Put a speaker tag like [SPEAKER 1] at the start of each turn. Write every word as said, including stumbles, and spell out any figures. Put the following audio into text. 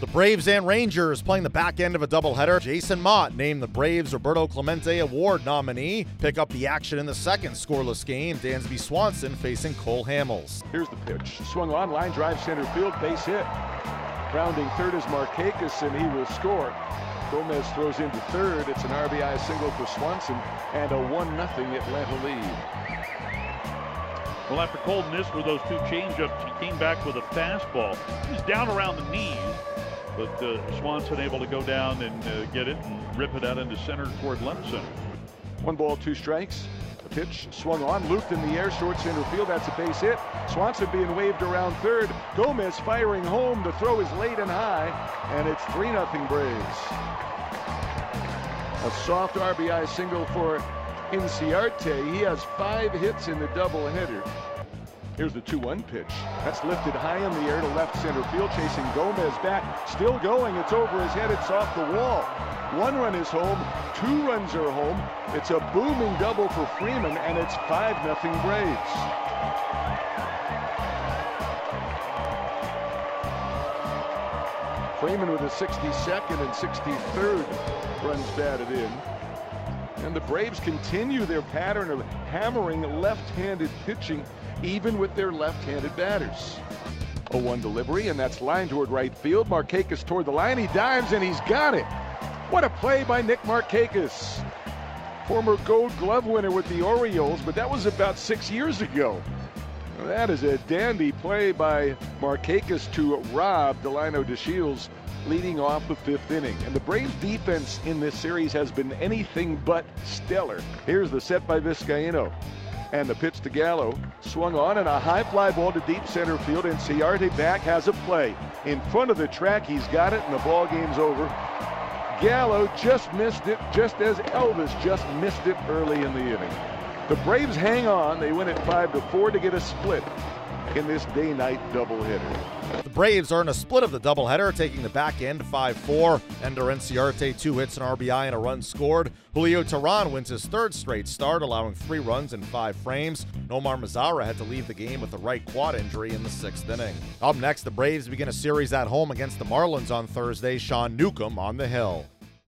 [SPEAKER 1] The Braves and Rangers playing the back end of a doubleheader. Jason Mott named the Braves Roberto Clemente Award nominee. Pick up the action in the second scoreless game. Dansby Swanson facing Cole Hamels.
[SPEAKER 2] Here's the pitch. Swung on, line drive center field, base hit. Rounding third is Markakis, and he will score. Gomez throws into third. It's an R B I single for Swanson and a one nothing Atlanta lead.
[SPEAKER 3] Well, after Cole missed with those two changeups, he came back with a fastball. He's down around the knees, but uh, Swanson able to go down and uh, get it and rip it out into center toward left center.
[SPEAKER 2] One ball, two strikes. The pitch swung on, looped in the air, short center field. That's a base hit. Swanson being waved around third. Gomez firing home. The throw is late and high, and it's three nothing Braves. A soft R B I single for Inciarte. He has five hits in the doubleheader. Here's the two one pitch. That's lifted high in the air to left center field, chasing Gomez back. Still going. It's over his head. It's off the wall. One run is home. Two runs are home. It's a booming double for Freeman, and it's five nothing Braves. Freeman with a sixty-second and sixty-third runs batted in. And the Braves continue their pattern of hammering left-handed pitching, even with their left-handed batters. oh one delivery, and that's line toward right field. Markakis toward the line. He dives, and he's got it. What a play by Nick Markakis. Former Gold Glove winner with the Orioles, but that was about six years ago. That is a dandy play by Markakis to rob Delino DeShields, leading off the fifth inning. And the Braves defense in this series has been anything but stellar. Here's the set by Vizcaino. And the pitch to Gallo. Swung on, and a high fly ball to deep center field. And Inciarte back has a play. In front of the track, he's got it, and the ball game's over. Gallo just missed it, just as Elvis just missed it early in the inning. The Braves hang on. They win it five to four to get a split in this day-night doubleheader.
[SPEAKER 1] The Braves are in a split of the doubleheader, taking the back end five four. Ender Inciarte, two hits, an R B I, and a run scored. Julio Teheran wins his third straight start, allowing three runs in five frames. Nomar Mazara had to leave the game with a right quad injury in the sixth inning. Up next, the Braves begin a series at home against the Marlins on Thursday. Sean Newcomb on the hill.